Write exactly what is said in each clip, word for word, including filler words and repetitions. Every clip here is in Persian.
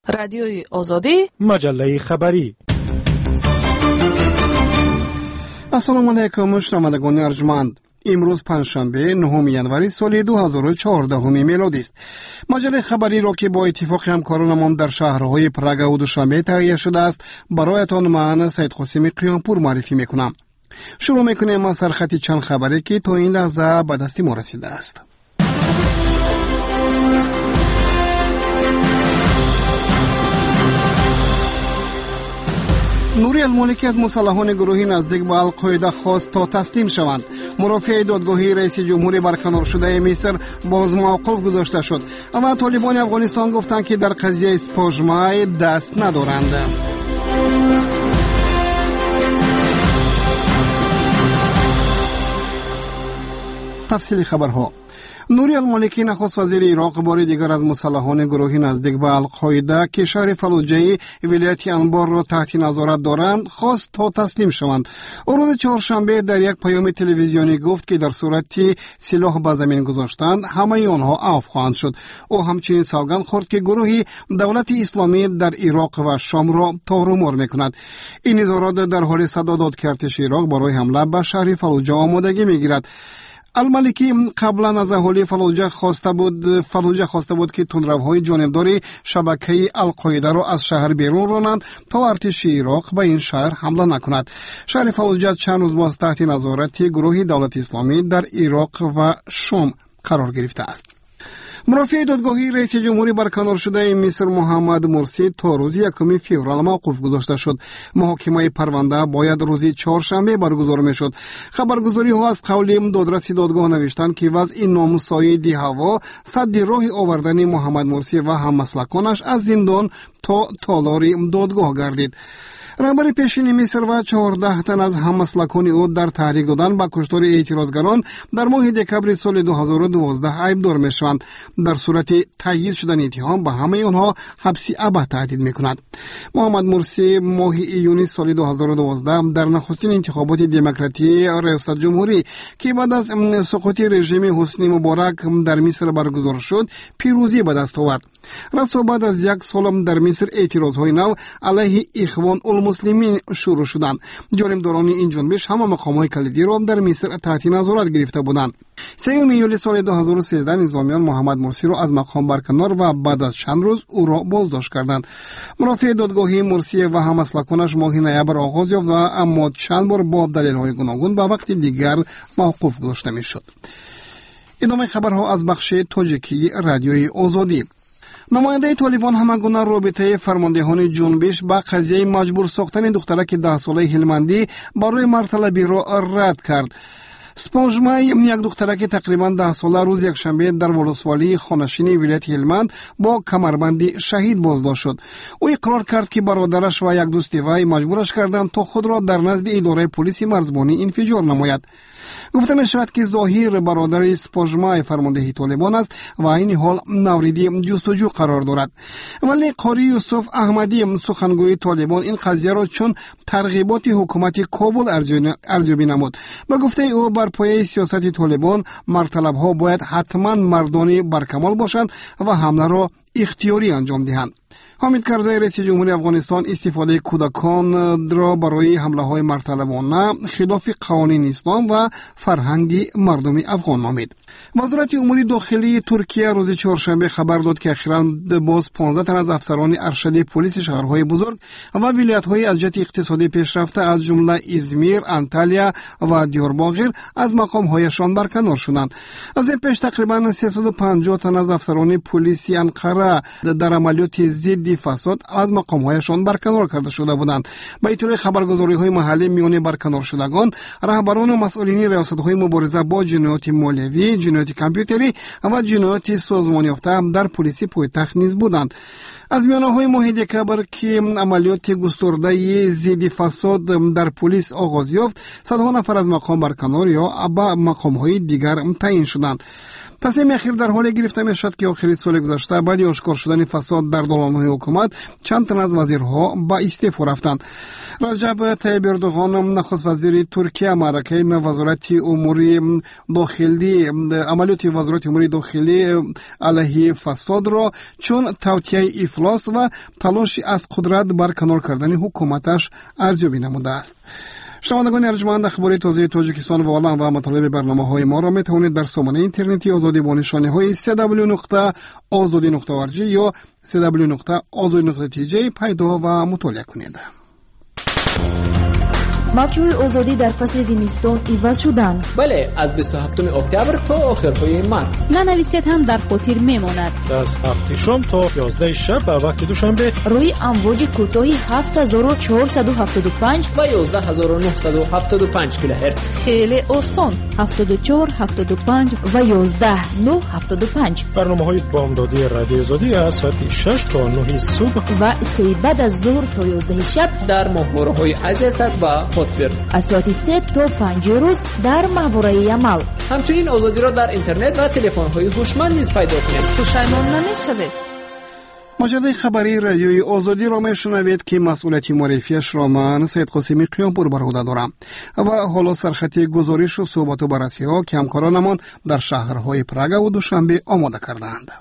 رادیوی آزادی، مجله خبری. السلام علیکم شنوندگان ارجمند. امروز پنجشنبه نهم ژانویه سال دو هزار و چهارده میلادی است. مجله خبری را که با اتفاق همکارانمان در شهرهای پراگ و دوشنبه تهیه شده است برایتان من سید قاسم قیامپور معرفی میکنم. شروع میکنیم از سرخط چند خبری که تا این لحظه به دست ما رسیده است. نوری المالکی از مسلحان گروهی نزدیک به القاعده خواست تا تسلیم شوند. مرافع دادگاهی رئیس جمهور برکنار شده مصر باز موقوف گذاشته شد. اما طالبان افغانستان گفتند که در قضیه اسپاژمای دست ندارند. تفصیل خبرها. نوری المالکی نخست وزیر عراق بار دیگر از مسلحان گروهی نزدیک به القاعده که شهر فلوجه ولایت انبار را تحت نظارت دارند خواست تا تسلیم شوند. او روز چهارشنبه در یک پیام تلویزیونی گفت که در صورتی سلاح به زمین گذاشتند همه آنها عفو خواهند شد. او همچنین سوگند خورد که گروهی دولت اسلامی در عراق و شام را تارومار میکند. این اظهارات در حال صدا داد که ارتش عراق برای حمله به شهر فلوجه آمادگی میگیرد. المالکی قبلا از اهالی فلوجه خواسته بود فلوجه خواسته بود که تندروهای جانبداری شبکه القاعده را از شهر بیرون رانند تا ارتش عراق به این شهر حمله نکند. شهر فلوجه چند روز باز تحت نظارت گروهی دولت اسلامی در عراق و شام قرار گرفته است. مرافع دادگاهی رئیس جمهوری برکنار شده مصر محمد مرسی تا روز یکم فوریه موقوف گذاشته شد. محاکمه پرونده باید روز چهارشنبه برگزار میشد. خبرگزاری ها از قول دادرس دادگاه نوشتند که وضع نامساعد هوا سد راه آوردن محمد مرسی و هممسلکانش از زندان تا تالار دادگاه گردید. رهبر پیشین مصر و چهارده تن از هممسلکان او در تحریک دادن به کشتار اعتراضگران در ماه دکمبر سال دو هزار و دوازده عیبدار میشوند. در صورت تایید شدن اتهام به همه آنها حبس ابد تهدید میکند. محمد مرسی ماه ایونی سال دو هزار و دوازده در نخستین انتخابات دموکراتی ریاست جمهوری که بعد از سقوط رژیم حسنی مبارک در مصر برگزار شد پیروزی به دست آورد. راستا بعد از یک سال در مصر اعتراضهای نو علیه اخوان المسلمین شروع شدند. جانبداران این جنبش همه مقامهای کلیدی را در مصر تحت نظارت گرفته بودند. سوم ایولی سال دو هزار و سیزده نظامیان محمد مرسی را از مقام برکنار و بعد از چند روز او را بازداشت کردند. مرافع دادگاهی مرسی و هممسلکانش ماه نوامبر آغاز یافت و اما چند بار با دلایل گوناگون به وقت دیگر موقوف گذاشته میشد. ادامه خبرها از بخش تاجیکی رادیوی آزادی. نماینده طالبان همگونه رابطه فرماندهان جنبش با قضیه مجبور ساختن دخترک ده ساله هلمندی برای مرطلبی را رد کرد. اسپاژمای یک دخترک تقریبا ده ساله روز یکشنبه در ولسوالی خانشین ولایت هلمند با کمربندی شهید بازداشت شد. او اقرار کرد که برادرش و یک دوست وی مجبورش کردند تا خود را در نزد اداره پلیس مرزبانی انفجار نماید. گفته می شود که ظاهر برادر اسپاژمای فرمانده طالبان است و این حال موردی جستجو قرار دارد. ولی قاری یوسف احمدی سخنگوی طالبان این قضیه را چون ترغیبات حکومت کابل ارزیابی نمود. با گفته او بر پایه سیاست طالبان مرطلب ها باید حتما مردانه برکمال باشند و حمله را اختیاری انجام دهند. حامد کرزی رئیس جمهوری افغانستان استفاده کودکان را برای حمله های مرطلبانه خلاف قوانین اسلام و فرهنگ مردم افغان نامید. وزارت امور داخلی ترکیه روز چهارشنبه خبر داد که اخیراً باز پانزده تن از افسران ارشد پلیس شهرهای بزرگ و ولایت‌های از جهت اقتصادی پیشرفته از جمله ازمیر، انطالیا و دیارباقر از مقام‌هایشان برکنار شدند. از این پیش تقریباً سیصد و پنجاه تن از افسران پلیس انقره در عملیات ضد فساد از مقام‌هایشان برکنار کرده شده بودند. به طور خبرگزاری‌های محلی میان برکنار شدگان رهبران و مسئولین ریاست‌های مبارزه با جنایات مالیوی، جنایات کامپیوتری و جنایات سازمانی یافته در پلیس پایتخت نیز بودند. از میانه‌های ماه دکمبر که عملیات گسترده ضد فساد در پلیس آغاز یافت، صدها نفر از مقام برکنار یا به مقام‌های دیگر تعیین شدند. تصمیم اخیر در حالی گرفته میشد که آخر سال گذشته بعد آشکار شدن فساد در دالان‌های حکومت چند تن از وزیرها با استعفا رفتند. رجب طیب اردوغان نخست وزیر ترکیه معرکه وزارت امور داخلی عملیات وزارت امور داخلی علیه فساد را چون توطئه افلاس و تلاش از قدرت برکنار کردن حکومتش ارزیابی نموده است. شنوندگان ارجمند، اخبار تازه تاجیکستان و عالم و مطالب برنامه‌های ما را می‌توانید در سامانه اینترنتی آزادی با نشانه‌های سی دبلیو نقطه آزادی نقطه او آر جی یا سی دبلیو نقطه آزادی نقطه تی جی پیدا و مطالعه کنید. موجهای آزادی در فصل زمستان عوض شدند. بله، از بیست و هفتم اکتبر تا آخرهای مارس. ننویسید هم در خاطر میماند. از هفت شام تا یازده شب به وقت دوشنبه روی امواج کوتاهی هفت هزار و چهارصد و هفتاد و پنج و یازده هزار و نهصد و هفتاد و پنج کیلوهرتز. خیلی آسان. هفتاد و چهار، هفتاد و پنج و یازده، نه، هفتاد و پنج. برنامه‌های بامدادی رادیو آزادی از ساعت شش تا نه صبح و سه بعد از ظهر تا یازده شب در ماهواره‌های عزیزت و از ساعت سه تا پنج روز در ماهواره عمل. همچنین آزادی را در اینترنت و تلفن‌های هوشمند نیز پیدا کنید. پشیمان نمی‌شوید. مجله خبری رادیوی آزادی را میشنوید که مسئولیت معرفیش را من سید قاسمی قیامپور بر عهده دارم و حالا سرخط گزارش و صحبت و بررسی‌ها که همکارانمان در شهرهای پراگ و دوشنبه آماده کردند.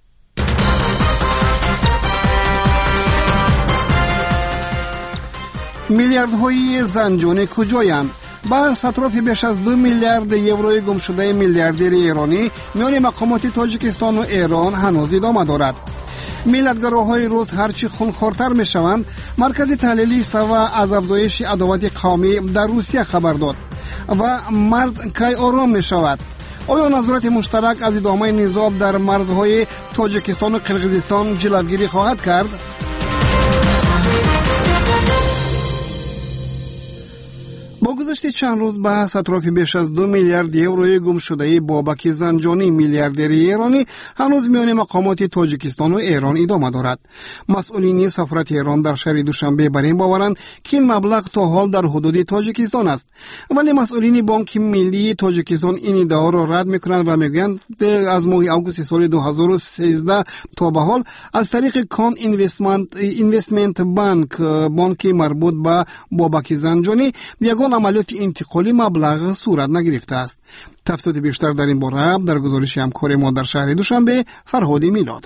میلیاردهای زنجانی کجایند؟ بحث اطراف بیش از دو میلیارد یوروی گم شده میلیاردر ایرانی میان مقامات تاجیکستان و ایران هنوز ادامه دارد. ملت‌گراهای روز هرچی خونخوارتر میشوند. مرکز تحلیلی سوا از افزایش عداوت قومی در روسیه خبر داد و مرز کی آرام میشود. آیا نظارت مشترک از ادامه نزاع در مرزهای تاجیکستان و قرقیزستان جلوگیری خواهد کرد؟ با گذشت چند روز بحث اطراف بیش از دو میلیارد یوروی گم شده بابک زنجانی میلیاردر ایرانی هنوز میان مقامات تاجیکستان و ایران ادامه دارد. مسئولین سفارت ایران در شهر دوشنبه بر این باورند که این مبلغ تا حال در حدود تاجیکستان است، ولی مسئولین بانک ملی تاجیکستان این ادعا را رد میکنند و میگویند از ماه آگوست سال دو هزار و سیزده تا به حال از طریق کان اینوستمنت اینوستمنت بانک بانک مربوط به بابک زنجانی یگان عملیات انتقالی مبلغ صورت نگرفته است. تفصیلات بیشتر در این باره در گزارش همکار ما در شهر دوشنبه فرهاد میلاد.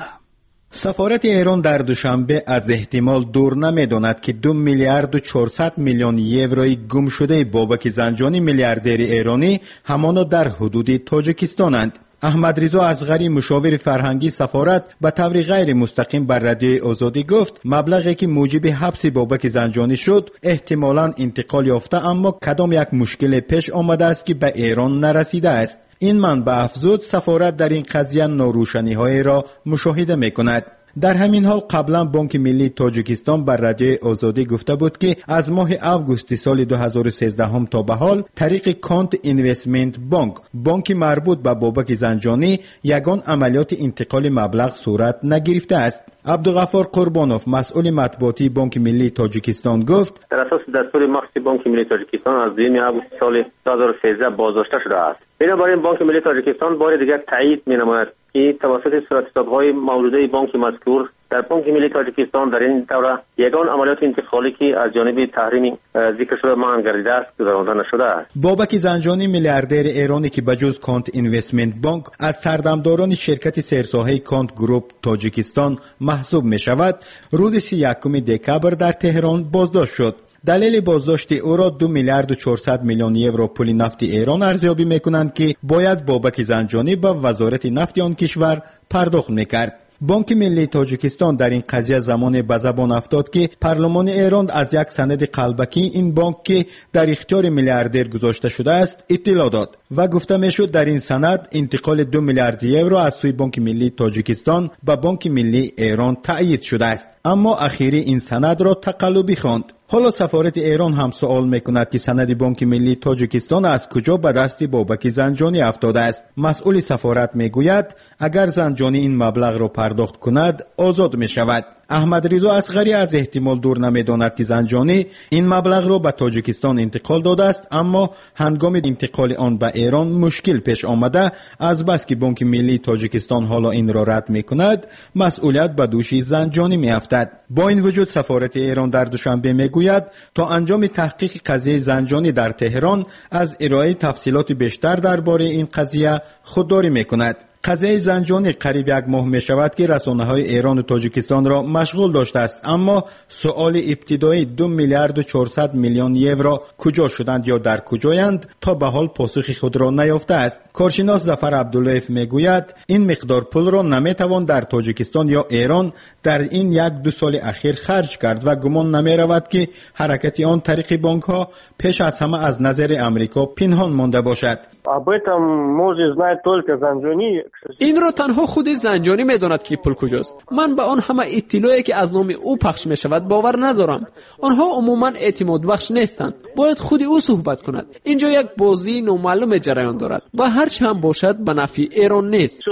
سفارت ایران در دوشنبه از احتمال دور نمی‌داند که دو میلیارد و چهارصد میلیون یوروی گم شده بابک زنجانی میلیاردر ایرانی همانا در حدود تاجیکستانند. احمد رضا اصغری مشاور فرهنگی سفارت به طور غیر مستقیم بر رادیو آزادی گفت مبلغی که موجب حبس بابک زنجانی شد احتمالاً انتقال یافته، اما کدام یک مشکل پیش آمده است که به ایران نرسیده است. این منبع افزود سفارت در این قضیه ناروشنی‌های را مشاهده می‌کند. در همین حال قبلا بانک ملی تاجیکستان بر رادیو آزادی گفته بود که از ماه آگوست سال دو هزار و سیزده هم تا به حال طریق کانت اینوستمنت بانک بانک مربوط به بابک زنجانی یگان عملیات انتقال مبلغ صورت نگرفته است. عبدالغفار قربانوف مسئول مطبوعاتی بانک ملی تاجیکستان گفت در اساس دستور مخصوص بانک ملی تاجیکستان از دوم آگوست سال دو هزار و سیزده بازداشته شده است. بنابراین بانک ملی تاجیکستان بار دیگر تایید می‌نماید که توسط صورت حساب‌های موجوده بانک مذکور در بانک ملی تاجیکستان در این دوره یگان عملیات انتقالی که از جانب تحریم ذکر شده منع گردیده است گذرانده نشده است. بابک زنجانی میلیاردر ایرانی که بجز کانت اینوستمنت بانک از سردمداران شرکت سرساهه کانت گروپ تاجیکستان محسوب می شود، روز سی و یکم دکبر در تهران بازداشت شد. دلیل بازداشت او را دو میلیارد و چهارصد میلیون یورو پول نفت ایران ارزیابی میکنند که باید بابک زنجانی به وزارت نفت آن کشور پرداخت میکرد. بانک ملی تاجیکستان در این قضیه زمان به زبان افتاد که پارلمان ایران از یک سند قلبکی این بانک که در اختیار میلیاردر گذاشته شده است اطلاع داد و گفته میشد در این سند انتقال دو میلیارد یورو از سوی بانک ملی تاجیکستان به بانک ملی ایران تأیید شده است، اما اخیری این سند را تقلبی خواند. حالا سفارت ایران هم سوال میکند که سند بانک ملی تاجیکستان از کجا به دست بابک زنجانی افتاده است. مسئول سفارت میگوید اگر زنجانی این مبلغ را پرداخت کند آزاد می شود. احمد رضا اصغری از احتمال دور نمیداند که زنجانی این مبلغ را به تاجیکستان انتقال داده است، اما هنگام انتقال آن به ایران مشکل پیش آمده، از بس که بانک ملی تاجیکستان حالا این را رد میکند مسئولیت به دوش زنجانی میافتد. با این وجود سفارت ایران در دوشنبه میگوید تا انجام تحقیق قضیه زنجانی در تهران از ارائه تفصیلات بیشتر درباره این قضیه خودداری میکند. قضیه زنجانی قریب یک ماه می شود که رسانه‌های ایران و تاجیکستان را مشغول داشته است، اما سؤال ابتدایی دو میلیارد و چهارصد میلیون یورو کجا شدند یا در کجایند تا به حال پاسخ خود را نیافته است. کارشناس ظفر عبداللهیف میگوید این مقدار پول را نمیتوان در تاجیکستان یا ایران در این یک دو سال اخیر خرج کرد و گمان نمی رود که حرکت آن طریق بانک ها پیش از همه از نظر امریکا پنهان مانده باشد. این رو تنها خود زنجانی میداند که پول کجاست. من به آن همه اطلاعی که از نام او پخش می شود باور ندارم. آنها عموما اعتماد بخش نیستند. باید خود او صحبت کند. اینجا یک بازی نامعلوم جریان دارد و هر چه هم باشد به نفع ایران نیست.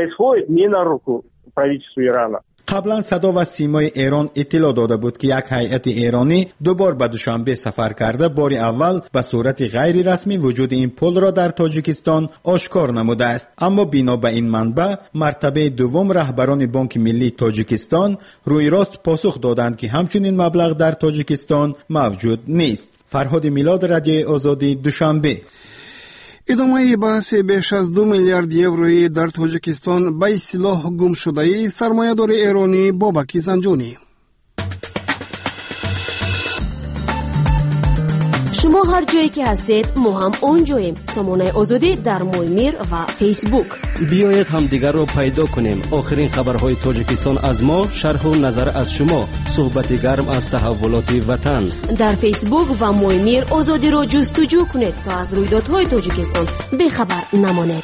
قبلا صدا و سیمای ایران اطلاع داده بود که یک هیئت ایرانی دو بار به دوشنبه سفر کرده، بار اول به صورت غیر رسمی وجود این پول را در تاجیکستان آشکار نموده است، اما بنا به این منبع مرتبه دوم رهبران بانک ملی تاجیکستان روی راست پاسخ دادند که همچنین مبلغ در تاجیکستان موجود نیست. فرهاد میلاد، رادیو آزادی، دوشنبه. ادامه بحث بیش از دو میلیارد یورویی در تاجیکستان به اصطلاح گم شده سرمایه‌دار ایرانی بابک زنجانی. شما هر جایی که هستید ما هم اونجاییم. سامانه آزادی در مویمیر و فیسبوک. بیایید هم دیگر رو پیدا کنیم. آخرین خبرهای تاجیکستان از ما، شرح و نظر از شما، صحبت گرم از تحولات وطن. در فیسبوک و مویمیر آزادی رو جستجو کنید تا از رویدادهای تاجیکستان بخبر نمانید.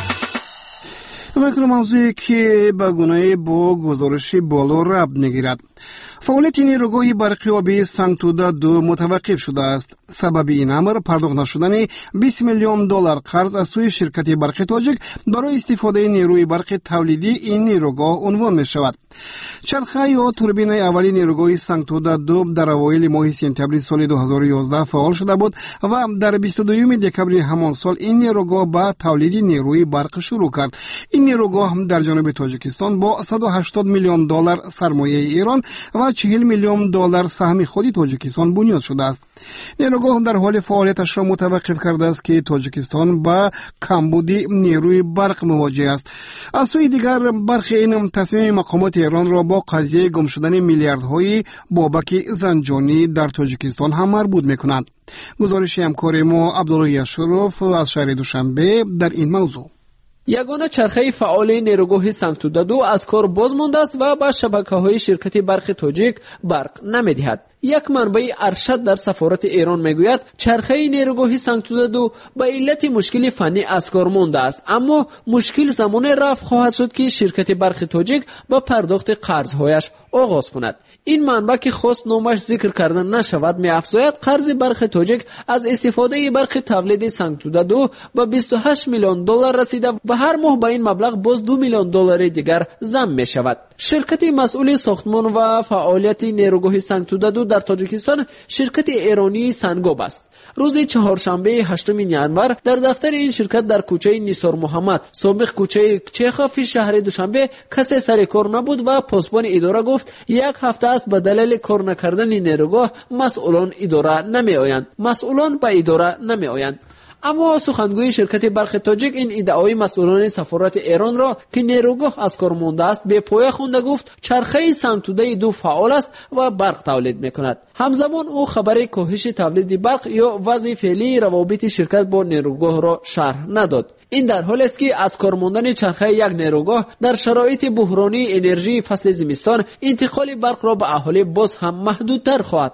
و موضوعی که به گونه با گزارش بالا ربط میگیرد. فعالیت نیروگاه برقی آبی سنگتوده دو متوقف شده است. سبب این امر پرداخت نشدن بیست میلیون دلار قرض از سوی شرکت برق تاجیک برای استفاده نیروی برق تولیدی این نیروگاه عنوان می شود. چرخه یا توربین اولی نیروگاه سنگتوده دو در اوایل ماه سپتامبر سال دو هزار و یازده فعال شده بود و در بیست و دو دکمبر همان سال این نیروگاه به تولید نیروی برق شروع کرد. این نیروگاه در جنوب تاجیکستان با صد و هشتاد میلیون دلار سرمایه ایران و چهل میلیون دلار سهم خود تاجیکستان بنیاد شده است. نیروگاه در حال فعالیتش را متوقف کرده است که تاجیکستان با کمبودی نیروی برق مواجه است. از سوی دیگر برخی این تصمیم مقامات ایران را با قضیه گم شدن میلیاردهای بابک زنجانی در تاجیکستان هم مربوط می‌کنند. گزارش همکار ما عبدالله اشرف از شهر دوشنبه در این موضوع. یگانه چرخه فعال نیروگاه سنگتوده دو از کار باز مانده است و به شبکه‌های شرکت برق تاجیک برق نمی‌دهد. یک منبع ارشد در سفارت ایران میگوید چرخه نیروگاه سنگتوده دو به علت مشکل فنی از کار مانده است، اما مشکل زمان رفع خواهد شد که شرکت برق تاجیک با پرداخت قرضهایش آغاز کند. این منبع که خواست نامش ذکر کردن نشود می‌افزاید قرض برق تاجیک از استفاده برق تولید سنگتوده دو به بیست و هشت میلیون دلار رسیده و هر ماه به این مبلغ باز دو میلیون دلار دیگر ضم می‌شود. شرکت مسئول ساختمان و فعالیت نیروگاه سنگتوده دو در تاجیکستان شرکت ایرانی سنگاب است. روز چهارشنبه هشتم ینور در دفتر این شرکت در کوچه نیسار محمد سابق کوچه چیخافی شهر دوشنبه کسی سر کار نبود و پاسبان اداره گفت یک هفته است به دلیل کار نکردن نیروگاه مسئولان اداره نمی آیند. مسئولان به اداره نمی آیند. اما سخنگوی شرکت برق تاجیک این ادعای مسئولان سفارت ایران را که نیروگاه از کار مانده است به پایه خوانده گفت چرخه سنگتوده دو فعال است و برق تولید میکند. همزمان او خبر کاهش تولید برق یا وضع فعلی روابط شرکت با نیروگاه را شرح نداد. این در حالی است که از کار ماندن چرخه یک نیروگاه در شرایط بحرانی انرژی فصل زمستان انتقال برق را به اهالی باز هم محدودتر خواهد کرد.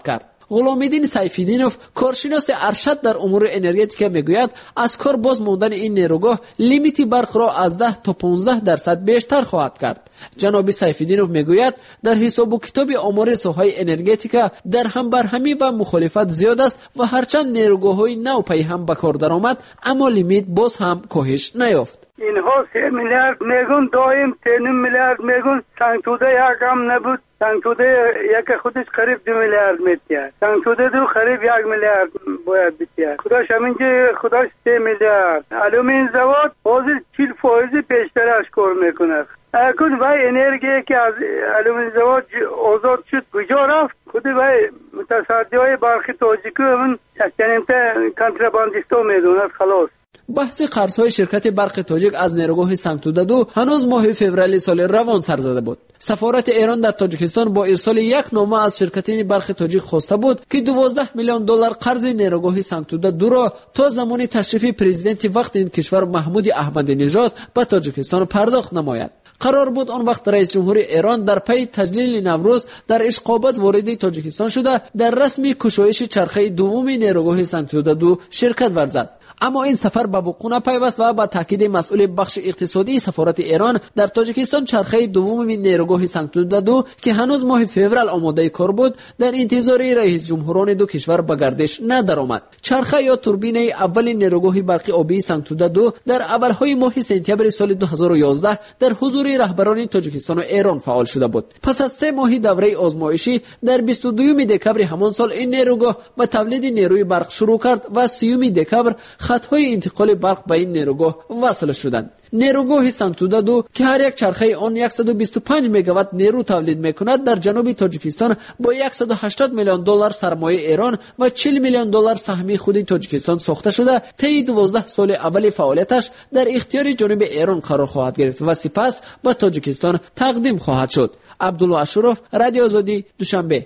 غلامالدین سیف‌الدینوف کارشناس ارشد در امور انرژتیک میگوید از کار باز ماندن این نیروگاه لیمیت برق را از ده تا پانزده درصد بیشتر خواهد کرد. جناب سیف‌الدینوف میگوید در حساب و کتاب آمار سوهای انرژتیک در هم برهمی و مخالفت زیاد است و هرچند نیروگاه‌های نو پی هم به کار درآمد اما لیمیت باز هم کاهش نیافت. اینها سه میلیارد میگن دایم سه میلیارد میگن سنگتوده یک هم نبود. سنگتوده یک خودش قریب دو میلیارد میتیه. سنگتوده دو قریب یک میلیارد باید بیتیه. خداش همینجا خداش سه میلیارد. علومین زواد حاضر چیل فایزی پیشترش کار میکنه. اکن وای انرژی که از علومین زواد آزاد شد کجا رفت؟ خود وای متصدی های برخی تاجیکی همون چنینتا کنتراباندیستا میدونه خلاص. بحث قرض‌های شرکت برق تاجیک از نیروگاه سنگتوده دو هنوز ماه فوریه سال روان سر زده بود. سفارت ایران در تاجیکستان با ارسال یک نامه از شرکت برق تاجیک خواسته بود که دوازده میلیون دلار قرض نیروگاه سنگتوده دو را تا زمان تشریف پرزیدنت وقت این کشور محمود احمدی نژاد به تاجیکستان پرداخت نماید. قرار بود آن وقت رئیس جمهور ایران در پی تجلیل نوروز در اشقابات وارد تاجیکستان شده در رسمی کشایش چرخه دوم نیروگاه سنگتوده دو شرکت ورزد. اما این سفر به وقوع نپیوست و با تاکید مسئول بخش اقتصادی سفارت ایران در تاجیکستان چرخه دوم نیروگاه سنگتوده دو که هنوز ماه فوریه آماده کار بود در انتظار رئیس جمهوران دو کشور به گردش ندرآمد. چرخه یا توربین اول نیروگاه برقی آبی سنگتوده دو در اولهای ماه سپتامبر سال دو هزار و یازده در حضور رهبران تاجیکستان و ایران فعال شده بود. پس از سه ماه دوره آزمایشی در بیست و دوم دکمبر همان سال این نیروگاه به تولید نیروی برق شروع کرد و سیوم دکمبر خطهای انتقال برق به این نیروگاه وصل شدند. نیروگاه سنگتوده دو که هر یک چرخه آن صد و بیست و پنج مگاوات نیرو تولید میکند در جنوب تاجیکستان با صد و هشتاد میلیون دلار سرمایه ایران و چهل میلیون دلار سهمی خود تاجیکستان ساخته شده طی دوازده سال اول فعالیتش در اختیار جنوب ایران قرار خواهد گرفت و سپس به تاجیکستان تقدیم خواهد شد. عبدالله اشرف، رادیو آزادی، دوشنبه.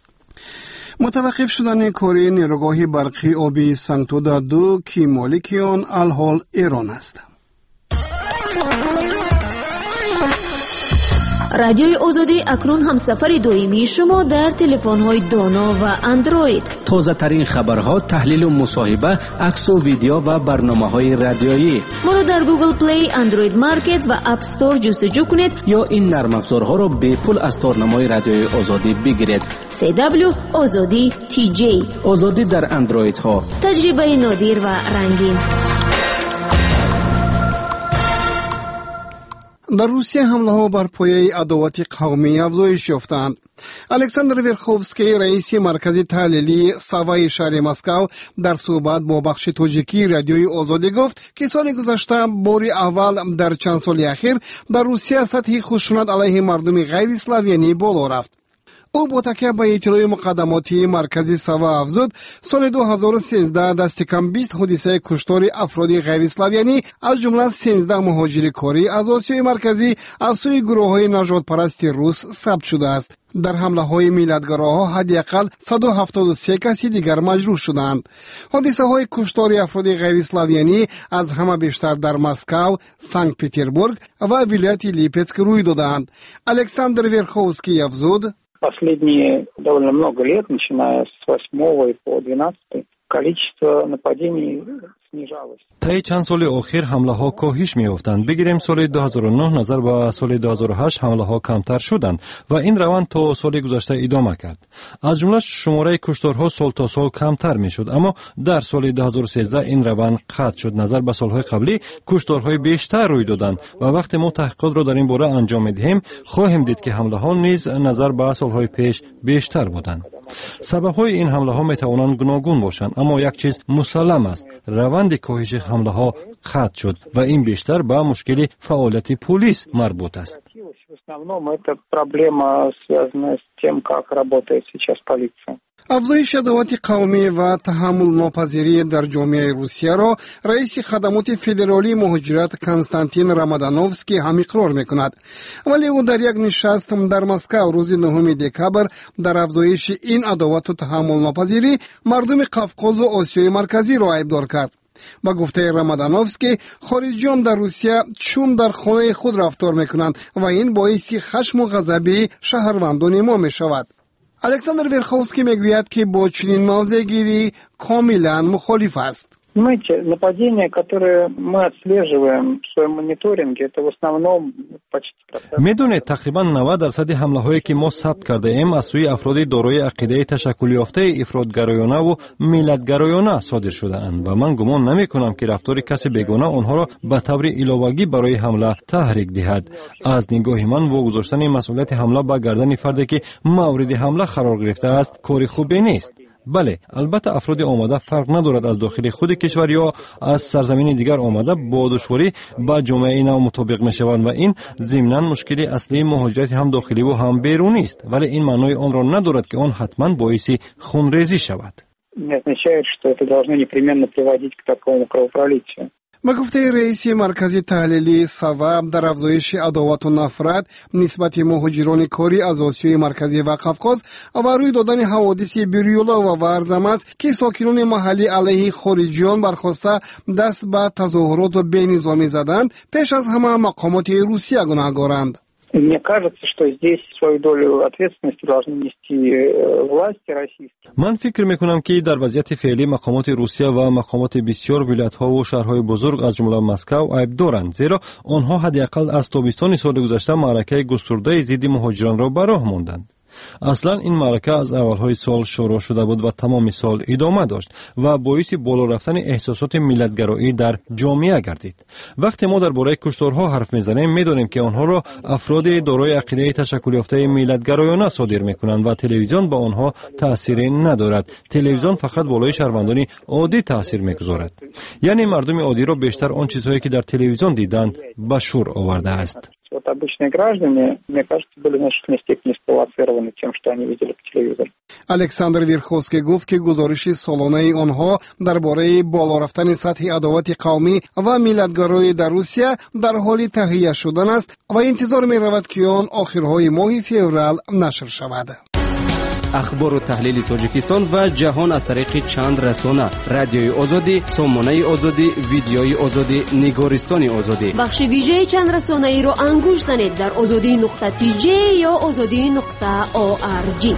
متوقف شدن کاری نیروگاه برقی آبی سنگتوده دو که مالک آن الحال ایران است. رادیوی آزادی اکنون هم سفر دائمی شما در تلفن‌های دانا و اندروید. تازه ترین خبرها، تحلیل و مصاحبه، عکس و ویدیو و برنامه‌های رادیویی. ما رو در گوگل پلی، اندروید مارکت و اپ استور جستجو کنید یا این نرم افزارها رو به پول از تارنمای رادیوی آزادی بگیرید. سی دبلیو آزادی تی جی. آزادی در اندروید ها. تجربه نادر و رنگین. در روسیه حمله ها بر پایه عداوت قومی افزایش یافتند. الکساندر ورخوفسکی رئیس مرکز تحلیلی ساوای شهر مسکو در صحبت با بخش تاجیکی رادیوی آزادی گفت که سال گذشته بار اول در چند سال اخیر در روسیه سطح خشونت علیه مردم غیر اسلاویانی بالا رفت. او با تکیه به اطلاع مقدماتی مرکزی سوا افزود سال دو هزار و سیزده دست کم بیست حادثه کشتار افراد غیر اسلاویانی از جمله سیزده مهاجر کاری از آسیای مرکزی از سوی گروه‌های نژاد پرست روس ثبت شده است. در حمله‌های میلادگراها حداقل صد و هفتاد و سه کسی دیگر مجروح شدند. حادثه‌های کشتار افراد غیر اسلاویانی از همه بیشتر در مسکو، سنت پترزبورگ و ولایت لیپецк روی دادند. الکساندر ورخوفسکی افزود: Последние довольно много лет, начиная с восьмого и по двенадцатый, количество нападений снижалось. طی چند سال اخیر حمله ها کاهش می‌یافتند. بگیریم سال دو هزار و نه نظر به سال دو هزار و هشت حمله ها کمتر شدند و این روند تا سال گذشته ادامه کرد. از جمله شماره کشتارها سال تا سال کمتر می‌شد، اما در سال دو هزار و سیزده این روند قطع شد. نظر به سال‌های قبلی کشتارهای بیشتر روی دادند و وقتی ما تحقیقات را در این باره انجام می‌دهیم خواهیم دید که حمله ها نیز نظر به سال‌های پیش بیشتر بودند. سبب‌های این حمله ها می‌توانند گوناگون باشند، اما یک چیز مسلم است: روند کاهش حمله ها قطع شد و این بیشتر به مشکل فعالیت پلیس مربوط است. افزایش عداوت قومی و تحمل ناپذیری در جامعه روسیه را رئیس خدمات فدرالی مهاجرت کنستانتین رامادانوفسکی هم اقرار میکند، ولی او در یک نشست در مسکو روز نهم دکمبر در افزایش این عداوت و تحمل ناپذیری مردم قفقاز و آسیای مرکزی را ایبدار کرد. با گفته رامادانوفسکی خارجیان در روسیه چون در خانه خود رفتار میکنند و این باعث خشم و غضب شهروندان ما میشود. الکساندر ویرخوفسکی میگوید که با چنین موضع‌گیری کاملا مخالف است. Понимаете, нападения, которые мы отслеживаем в своем мониторинге, это в основном почти процент. میدونید تقریبا نود درصد حمله هایی که ما ثبت کرده ایم از سوی افراد دارای عقیده تشکل یافته افراطگرایانه و ملتگرایانه صادر شده اند و من گمان نمی کنم که رفتار کسی بیگانه آنها را به طور علاوگی برای حمله تحریک دهد. از نگاه من واگذاشتن مسئولیت حمله به گردن فردی که مورد حمله قرار گرفته است کار خوبی نیست. بله، البته افراد آمده فرق ندارد از داخل خود کشور یا از سرزمین دیگر آمده با دشواری با جامعه نو مطابق میشوند و این ضمناً مشکلی اصلی مهاجرت هم داخلی و هم بیرونی است، ولی این معنای آن را ندارد که آن حتما باعث خونریزی شود. Не означает, что это должно непременно приводить к такому кровопролитию. با گفته رئیس مرکز تحلیلی سبب در افزایش عداوت و نفرت نسبت مهاجران کاری از آسیای مرکزی و قفقاز و روی دادن حوادث بریولا و ورزم است که ساکنان محلی علیه خارجیان برخواسته دست به تظاهرات و بینظامی زدند، پیش از همه مقامات روسیه گناهکارند. Мне кажется, что здесь свою долю ответственности должны нести власти российские. من فکر میکنم که در وضعیت فعلی مقامات روسیه و مقامات بسیار ولایت‌ها و شهرهای بزرگ از جمله مسکو عیب دارند، زیرا آنها حداقل از تابستان سال گذشته معرکه گسترده ضد مهاجران را به راه ماندند. اصلا این معرکه از اولهای سال شروع شده بود و تمام سال ادامه داشت و باعث بالا رفتن احساسات ملتگرایی در جامعه گردید. وقتی ما درباره کشتارها حرف میزنیم میدونیم که آنها را افراد دارای عقیده تشکل یافته ملتگرایانه صادر میکنند و تلویزیون با آنها تأثیری ندارد. تلویزیون فقط بالای شهروندان عادی تأثیر میگذارد. یعنی مردم عادی را بیشتر آن چیزهایی که در تلویزیون دیدند به شور آورده است. Вот обычные граждане, мне кажется, были в значительной степени спровоцированы тем, что они видели по телевизору. الکساندر ویرخوفسکی گفت که گزارش سالانه آنها درباره بالا رفتن سطح عداوت قومی و ملتگرایی در روسیه در حال تهیه شدن است و انتظار می رود که آن آخرهای ماه فوریه نشر شود. اخبار و تحلیل تاجیکستان و جهان از طریق چند رسانه: رادیوی آزادی، سامانه آزادی، ویدیوی آزادی، نگارستان آزادی. بخش ویژه چند رسانه ای را انگوش زنید در آزادی نقطه تی جی یا آزادی نقطه او آر جی.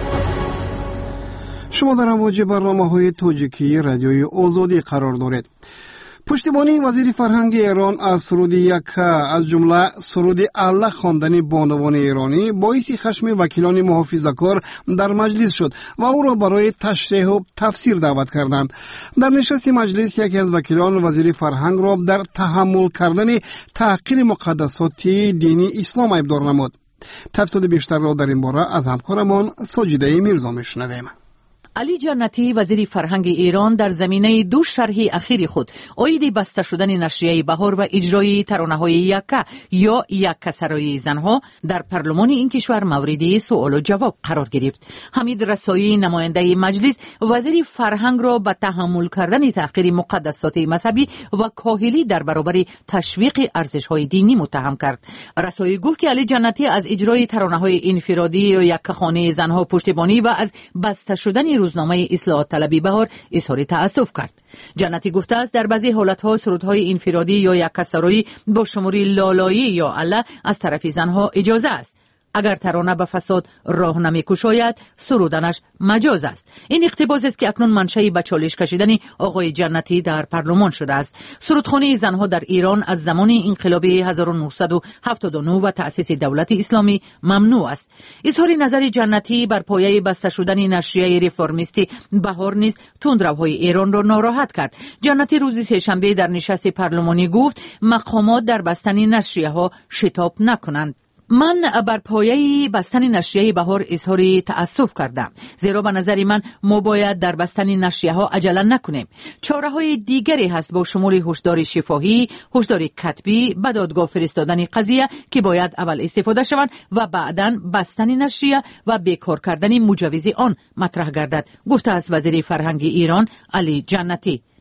شما در امواج برنامه‌های تاجیکی رادیوی آزادی قرار دارید. پشتیبانی وزیر فرهنگ ایران از سرود یکه از جمله سرود الله خواندن بانوان ایرانی باعث خشم وکیلان محافظه‌کار در مجلس شد و او را برای تشریح و تفسیر دعوت کردند. در نشست مجلس یکی از وکیلان وزیر فرهنگ را در تحمل کردن تحقیر مقدسات دینی اسلام ابدار نمود. تفصیل بیشتر را در این باره از همکارمان ساجده میرزا میشنویم. علی جنتی وزیر فرهنگ ایران در زمینه دو شرح اخیر خود عید بسته شدن نشریه بهار و اجرای ترانه‌های یکه یا یکه سرای زنها در پارلمان این کشور مورد سوال و جواب قرار گرفت. حمید رسایی نماینده مجلس وزیر فرهنگ را به تحمل کردن تحقیر مقدسات مذهبی و کاهلی در برابر تشویق ارزش‌های دینی متهم کرد. رسایی گفت که علی جنتی از اجرای ترانه‌های انفرادی یا یکه خانه زنها پشتیبانی و از بسته شدن روزنامه اصلاحات طلبی بهار اظهار تأسف کرد. جنتی گفته است در بعضی حالتها سرودهای انفرادی یا یکسرایی با شماری لالایی یا الله از طرف زنها اجازه است. اگر ترانه به فساد راه نمی‌گشاید سرودنش مجاز است. این اقتباس است که اکنون منشأ به چالش کشیدن آقای جنتی در پارلمان شده است. سرودخوانی زنها در ایران از زمان انقلاب هزار و نهصد و هفتاد و نه و تأسیس دولت اسلامی ممنوع است. اظهار نظر جنتی بر پایه بسته شدن نشریه رفرمیستی بهار نیز تندروهای ایران را ناراحت کرد. جنتی روز سه‌شنبه در نشست پارلمانی گفت مقامات در بستن نشریه ها شتاب نکنند. من بر پایه بستن نشریه بهار اظهار تأسف کردم، زیرا به نظر من ما باید در بستن نشریه ها عجله نکنیم. چاره های دیگری هست با شمول هشدار شفاهی، هشدار کتبی، به دادگاه فرستادن قضیه که باید اول استفاده شوند و بعداً بستن نشریه و بیکار کردن مجوز آن مطرح گردد، گفته است وزیر فرهنگ ایران علی جنتی.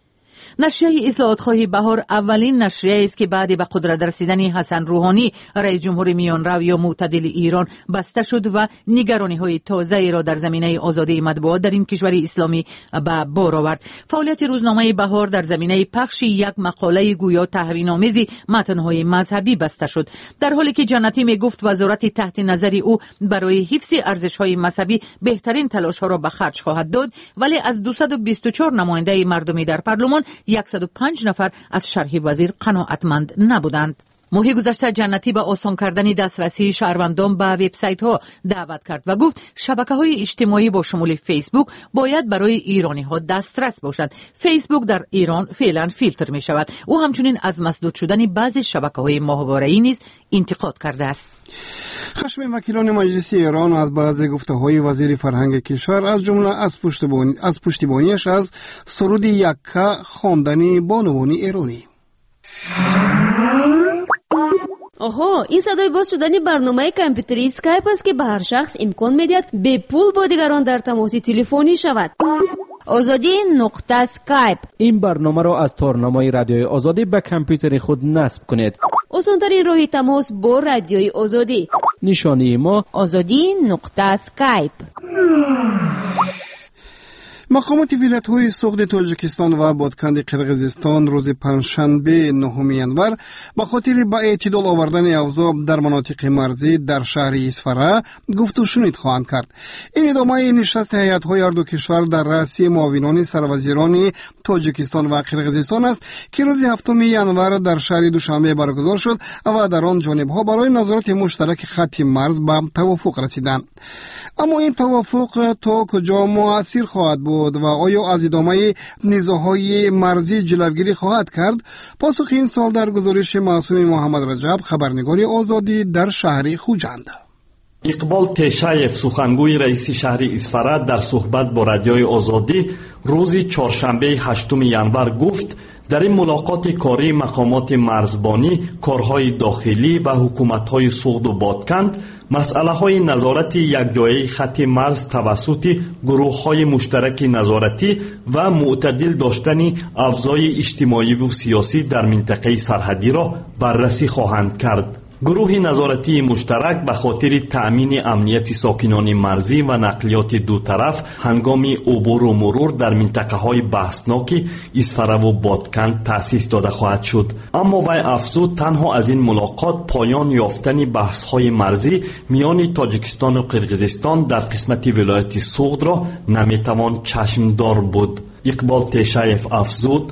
نشریه اصلاحات خواهی بهار اولین نشریه است که بعد به قدرت رسیدن حسن روحانی رئیس جمهور میانرو یا معتدل ایران بسته شد و نگرانی های تازه را در زمینه آزادی مطبوعات در این کشور اسلامی به بار آورد. فعالیت روزنامه بهار در زمینه پخش یک مقاله گویا توهین‌آمیز متن‌های مذهبی بسته شد، در حالی که جنتی می گفت وزارت تحت نظر او برای حفظ ارزش‌های مذهبی بهترین تلاش‌ها را به خرج خواهد داد، ولی از دویست و بیست و چهار نماینده مردمی در پارلمان صد و پنج نفر از شرح وزیر قناعتمند نبودند. ماهی گذشته جنتی به آسان کردن دسترسی شهروندان به وبسایت ها دعوت کرد و گفت شبکه‌های اجتماعی با شمول فیسبوک باید برای ایرانی ها دسترس باشد. فیسبوک در ایران فعلا فیلتر می شود. او همچنین از مسدود شدن بعضی شبکه‌های ماهواره‌ای نیز انتقاد کرده است. خشم وکیلان مجلس ایران از بعضی گفته‌های وزیر فرهنگ کشور از جمله از پشتیبانی از پشتیبانیش از سرود یکه خواندن بانوان ایرانی. آها، این صدای باز شدن برنامه کامپیوتری اسکایپ است که به هر شخص امکان می‌دهد به پول با دیگران در تماس تلفنی شود. آزادی نقطه اسکایپ. این برنامه را از تارنمای رادیوی آزادی به کامپیوتر خود نصب کنید. آسان‌ترین راه تماس با رادیوی آزادی. نشانی ما آزادی نقطه اسکایپ. مقامات ولایت‌های سوغد تاجیکستان و بادکند قرقیزستان روز پنجشنبه نهم ینور به خاطر به اعتدال آوردن اوضاع در مناطق مرزی در شهر اسفره گفت و شنود خواهند کرد. این ادامه نشست هیئت‌های هر دو کشور در رأس معاونان سروزیران تاجیکستان و قرقیزستان است که روز هفتم ینور در شهر دوشنبه برگزار شد و در آن جانب‌ها برای نظارت مشترک خط مرز به توافق رسیدند. اما این توافق تا کجا مؤثر خواهد بود و آیا از ادامه نزاع‌های مرزی جلوگیری خواهد کرد؟ پاسخ این سوال در گزارش معصوم محمد رجب، خبرنگار آزادی در شهر خوجند. اقبال تشایف، سخنگوی رئیس شهر اسفره، در صحبت با رادیوی آزادی روز چهارشنبه هشتم ینور گفت در این ملاقات کاری مقامات مرزبانی، کارهای داخلی و حکومت‌های سوغد و بادکند مسئله‌های نظارت یکجایی خط مرز توسط گروه‌های مشترک نظارتی و معتدل داشتن اوضاع اجتماعی و سیاسی در منطقه سرحدی را بررسی خواهند کرد. گروه نظارتی مشترک به خاطر تأمین امنیت ساکنان مرزی و نقلیات دو طرف هنگام عبور و مرور در منطقه های بحثناک اسفره و بادکند تأسیس داده خواهد شد. اما وی افزود تنها از این ملاقات پایان یافتن بحث های مرزی میان تاجیکستان و قرقیزستان در قسمت ولایت سوغد را نمیتوان چشمدار بود. اقبال تشایف افزود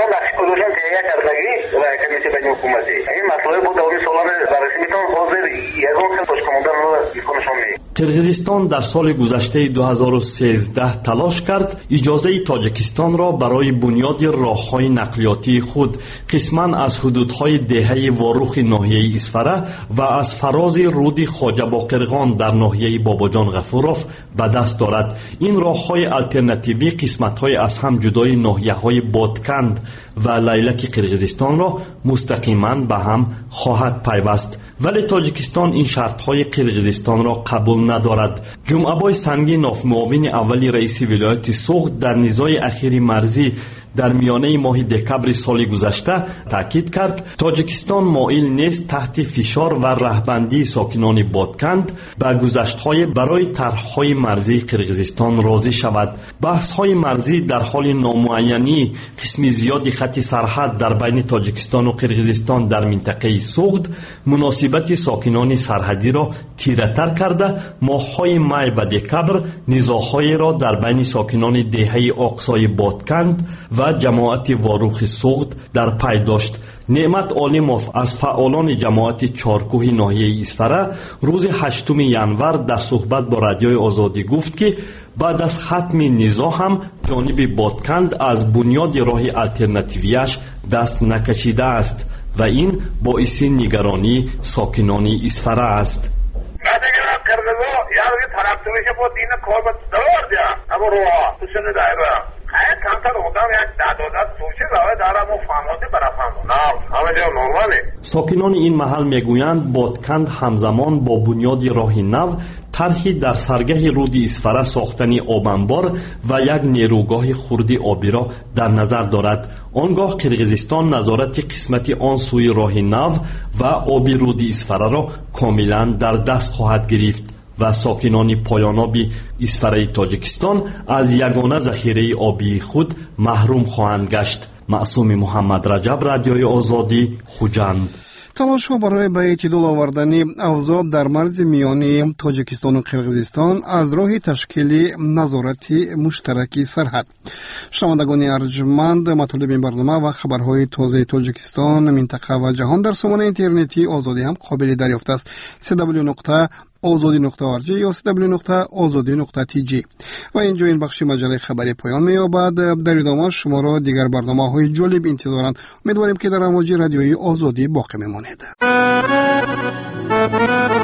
قرقیزستان در سال گذشته دو هزار و سیزده تلاش کرد اجازه تاجیکستان را برای بنیاد راه‌های نقلیاتی خود قسماً از حدودهای دهه واروخ ناحیه اسفره و از فراز رود خواجه باقرغان در ناحیه باباجان غفوروف به دست دارد. این راه‌های الटरनेटिवی قسمت‌های از هم جدای ناحیه‌های بادکند و لیلک قرقیزستان را مستقیما به هم خواهد پیوست. ولی تاجیکستان این شرط‌های قرقیزستان را قبول ندارد. جمعه‌بای سنگی ناف معاون اولی رئیس ولایت سوغد در نزاع اخیر مرزی در میانه ماه دکبر سال گذشته تاکید کرد تاجیکستان مایل نیست تحت فشار و رهبندی ساکنان بادکند به گذشت‌های برای طرح‌های مرزی قرقیزستان راضی شود. بحث‌های مرزی در حال نامعینی قسم زیادی خط سرحد در بین تاجیکستان و قرقیزستان در منطقه سوغد مناسبت ساکنان سرحدی را تیره‌تر کرده ماه‌های می و دکبر نزاع‌های را در بین ساکنان دهه اقصای بادکند و و جماعت واروخ سوغد در پی داشت. نعمت عالموف از فعالان جماعت چارکوه ناحیه اسفره روز هشتم ینور در صحبت با رادیوی آزادی گفت که بعد از ختم نزاع هم جانب بادکند از بنیاد راه الटरनेटिवیش دست نکشیده است و این باعث نگرانی ساکنان اسفره است. کمتر بودم یک داد و داد سوچه روی دارم و فهماتی برا فهمات ساکنان این محل میگویند بادکند همزمان با بنیاد راه نو طرحی در سرگه رود اسفره ساختن آبانبار و یک نیروگاه خردی آبی را در نظر دارد. آنگاه قرقیزستان نظارت قسمتی آن سوی راه نو و آبی رود اسفره را کاملا در دست خواهد گرفت و ساکنان پایاناب اسفره تاجیکستان از یگانه ذخیره آبی خود محروم خواهند گشت. معصوم محمد رجب، رادیوی آزادی، خوجند. تلاش‌ها برای به اعتدال آوردن اوضاع در مرز میانی تاجیکستان و قرقیزستان از راه تشکیل نظارت مشترک سرحد. شنوندگان ارجمند، مطالب این برنامه و خبرهای تازه تاجیکستان، منطقه و جهان در سامانه اینترنتی آزادی هم قابل دریافت است. دبلیو دبلیو دبلیو نقطه آزادی نقطه آر جی یا دبلیو دبلیو دبلیو نقطه آزادی نقطه تی جی. و اینجا این بخش مجله خبری پایان می‌یابد. در ادامه شما را دیگر برنامه‌های جالب انتظارند. امیدواریم که در امواج رادیوی آزادی باقی بمانید.